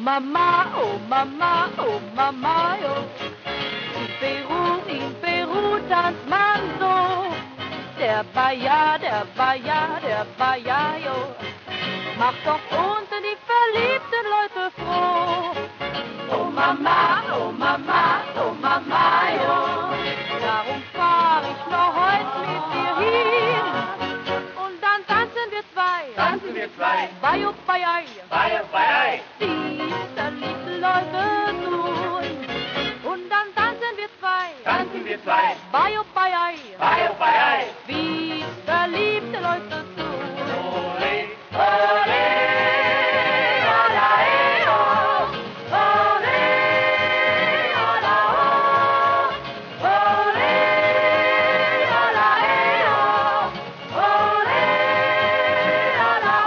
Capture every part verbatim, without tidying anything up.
Mama, oh Mama, oh Mama, yo. In Peru, in Peru tanzt man so. Der Bayer, der Bayer, der Bayer, yo. Macht doch unten die verliebten Leute froh. Oh Mama, oh Mama, oh Mama, yo. Darum fahr ich noch heute mit dir hin. Und dann tanzen wir zwei. Tanzen wir zwei. Bye, oh, bye, ei. Bye, bye, Die verliebten Leute tun. Und dann tanzen wir zwei. tanzen wir zwei. Bye, oh, bye, ei. Bye, bye, Wie verliebte Leute tun. ole, ole, ola, eh, oh. Ole, ola, oh. Ole, ola, eh, oh. Ole, ola,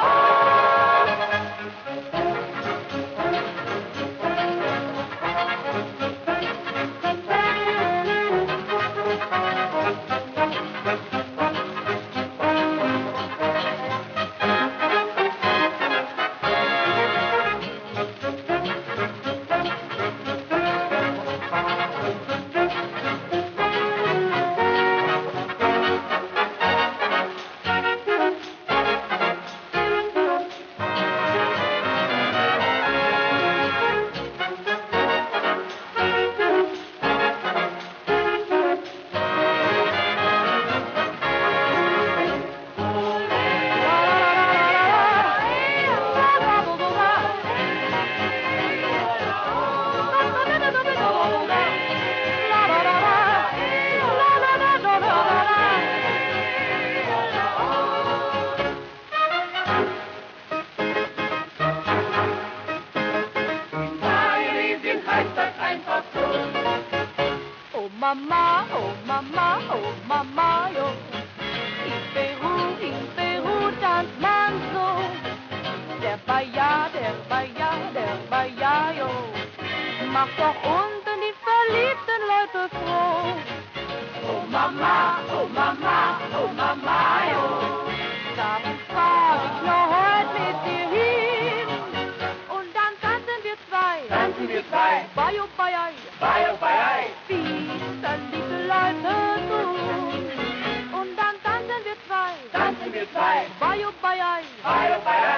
Mama, oh Mama, oh Mama, yo. In Peru, in Peru tanzt man so. Der Bayer, der Bayer, der Bayer, yo. Macht doch unten die verliebten Leute froh. oh Mama, oh Mama, oh Mama, yo. Darum fahr ich noch heute mit dir hin. Und dann tanzen wir zwei. Tanzen wir zwei. Bye, oh, bye, ei. Bye, bye, Wie verliebte Leute tun. Und dann tanzen wir zwei. tanzen wir zwei. Bye, oh, bye, ei. Bye, bye,